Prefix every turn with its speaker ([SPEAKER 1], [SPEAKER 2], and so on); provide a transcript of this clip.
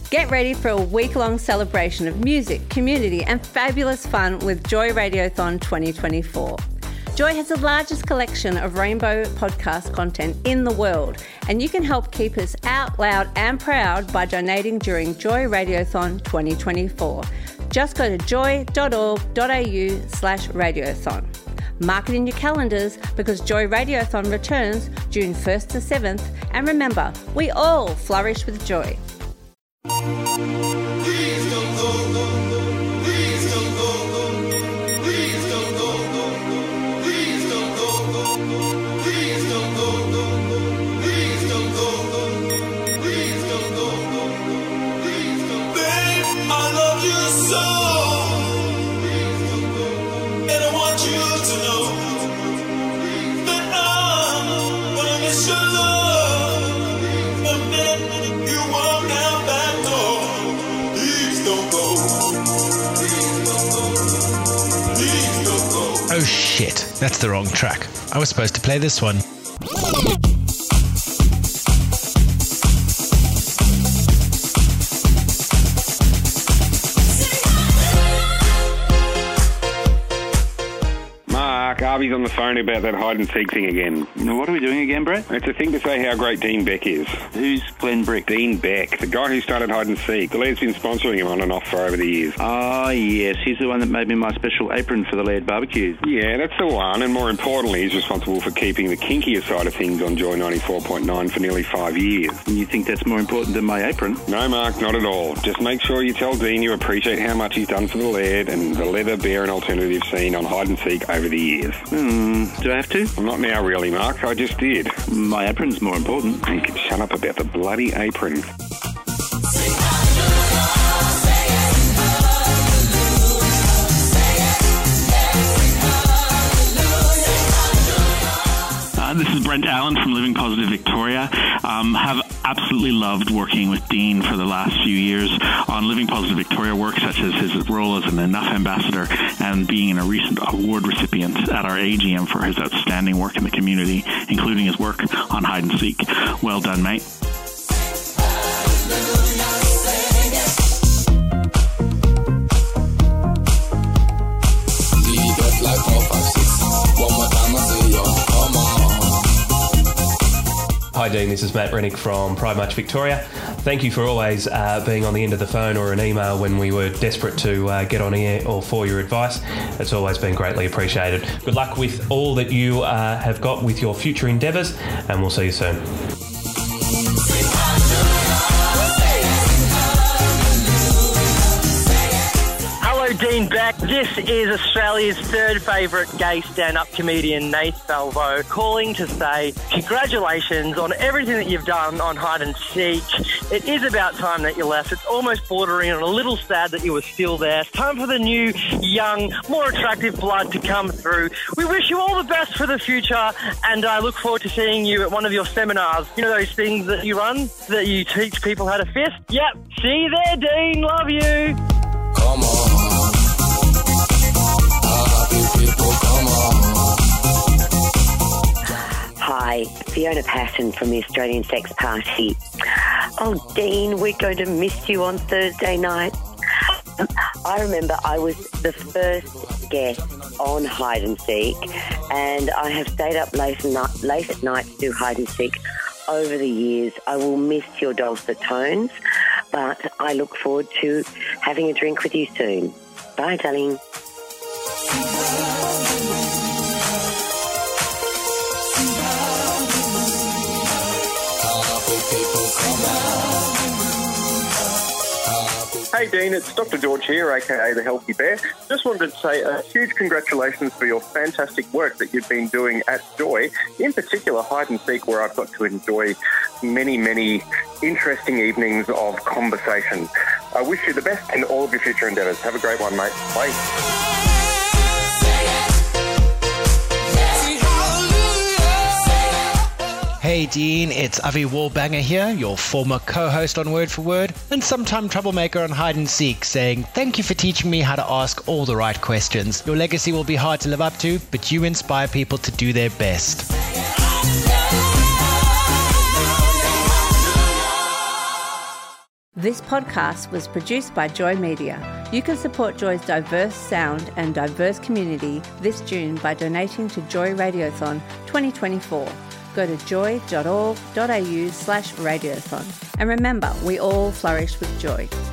[SPEAKER 1] Get ready for a week-long celebration of music, community and fabulous fun with Joy Radiothon 2024. Joy has the largest collection of rainbow podcast content in the world, and you can help keep us out loud and proud by donating during Joy Radiothon 2024. Just go to joy.org.au/radiothon. Mark it in your calendars because Joy Radiothon returns June 1st to 7th, and remember, we all flourish with joy.
[SPEAKER 2] Oh shit, that's the wrong track. I was supposed to play this one.
[SPEAKER 3] Harvey's on the phone about that hide and seek thing again.
[SPEAKER 4] What are we doing again, Brett?
[SPEAKER 3] It's a thing to say how great Dean Beck is.
[SPEAKER 4] Who's Glenn Brick?
[SPEAKER 3] Dean Beck, the guy who started hide and seek. The Laird's been sponsoring him on and off for over the years.
[SPEAKER 4] Ah, yes. He's the one that made me my special apron for the Laird barbecues.
[SPEAKER 3] Yeah, that's the one. And more importantly, he's responsible for keeping the kinkier side of things on Joy 94.9 for nearly 5 years.
[SPEAKER 4] And you think that's more important than my apron?
[SPEAKER 3] No, Mark, not at all. Just make sure you tell Dean you appreciate how much he's done for the Laird and the leather, bear and alternative scene on hide and seek over the years.
[SPEAKER 4] Do I have to?
[SPEAKER 3] Well, not now, really, Mark. I just did.
[SPEAKER 4] My apron's more important.
[SPEAKER 3] You can shut up about the bloody apron.
[SPEAKER 5] This is Brent Allen from Living Positive Victoria. Have absolutely loved working with Dean for the last few years on Living Positive Victoria work, such as his role as an Enough ambassador and being a recent award recipient at our AGM for his outstanding work in the community, including his work on hide and seek. Well done, mate.
[SPEAKER 6] Hi Dean, this is Matt Rennick from Pride March Victoria. Thank you for always being on the end of the phone or an email when we were desperate to get on air or for your advice. It's always been greatly appreciated. Good luck with all that you have got with your future endeavours, and we'll see you soon.
[SPEAKER 7] Dean Beck. This is Australia's third favourite gay stand-up comedian, Nath Salvo, calling to say congratulations on everything that you've done on hide and seek. It is about time that you left. It's almost bordering on a little sad that you were still there. It's time for the new, young, more attractive blood to come through. We wish you all the best for the future, and I look forward to seeing you at one of your seminars. You know those things that you run, that you teach people how to fist? Yep. See you there, Dean. Love you.
[SPEAKER 8] Come on.
[SPEAKER 9] Hi, Fiona Patton from the Australian Sex Party. Oh, Dean, we're going to miss you on Thursday night. I remember I was the first guest on hide and seek, and I have stayed up late at night to do hide and seek over the years. I will miss your dulcet tones, but I look forward to having a drink with you soon. Bye, darling.
[SPEAKER 10] Hey Dean, it's Dr. George here, aka The Healthy Bear. Just wanted to say a huge congratulations for your fantastic work that you've been doing at Joy, in particular hide and seek, where I've got to enjoy many, many interesting evenings of conversation. I wish you the best in all of your future endeavours. Have a great one, mate. Bye.
[SPEAKER 2] Hey Dean, it's Avi Warbanger here, your former co-host on Word for Word and sometime troublemaker on Hide and Seek, saying thank you for teaching me how to ask all the right questions. Your legacy will be hard to live up to, but you inspire people to do their best.
[SPEAKER 1] This podcast was produced by Joy Media. You can support Joy's diverse sound and diverse community this June by donating to Joy Radiothon 2024. Go to joy.org.au/radiothon. And remember, we all flourish with joy.